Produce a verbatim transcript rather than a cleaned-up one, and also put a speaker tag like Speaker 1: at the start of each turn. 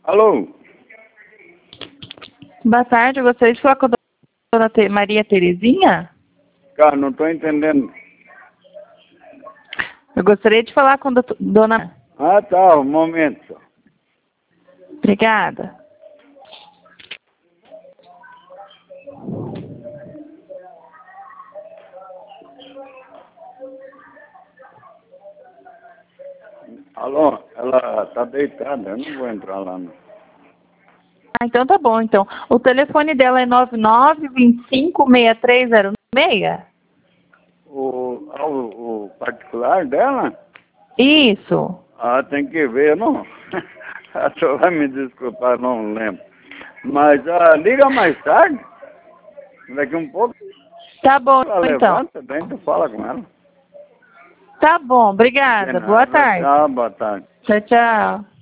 Speaker 1: Alô?
Speaker 2: Boa tarde, eu gostaria de falar com a dona Te- Maria Terezinha.
Speaker 1: Cara, não estou entendendo.
Speaker 2: Eu gostaria de falar com a doutor- dona...
Speaker 1: Ah, tá, um momento só.
Speaker 2: Obrigada.
Speaker 1: Alô? Ela tá deitada, eu não vou entrar lá não.
Speaker 2: Ah, então tá bom, então. O telefone dela é nove nove, dois cinco, seis três zero seis?
Speaker 1: O, ah, o, o particular dela?
Speaker 2: Isso.
Speaker 1: Ah, tem que ver, não. A senhora vai me desculpar, não lembro. Mas ah, liga mais tarde. Daqui um pouco
Speaker 2: Tá bom,
Speaker 1: ela
Speaker 2: então.
Speaker 1: levanta, daí tu fala com ela.
Speaker 2: Tá bom,
Speaker 1: De
Speaker 2: obrigada. Boa
Speaker 1: nada.
Speaker 2: tarde.
Speaker 1: Tchau, boa tarde.
Speaker 2: Tchau, tchau.